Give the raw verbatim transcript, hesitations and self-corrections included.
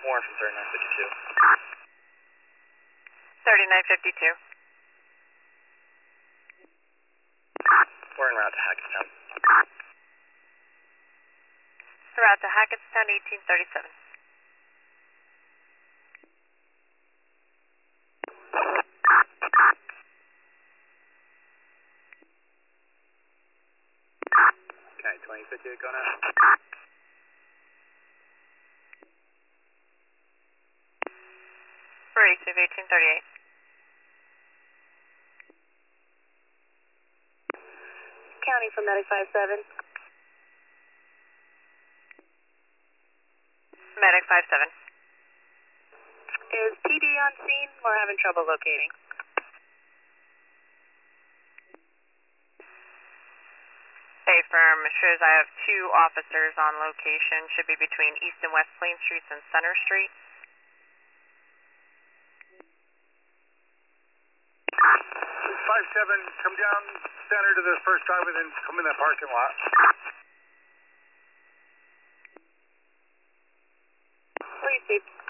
Warren from thirty-nine fifty-two. thirty-nine fifty-two. We're en route to Hackettstown. Route to Hackettstown, eighteen thirty-seven. Okay, twenty fifty-eight going out. Free, eighteen thirty-eight. County from Medic five seven. Medic five seven. Is P D on scene? We're having trouble locating. Bay firm shows I have two officers on location. Should be between East and West Plain Streets and Center Street. five seven, come down center to the first driveway, then come in that parking lot. Received.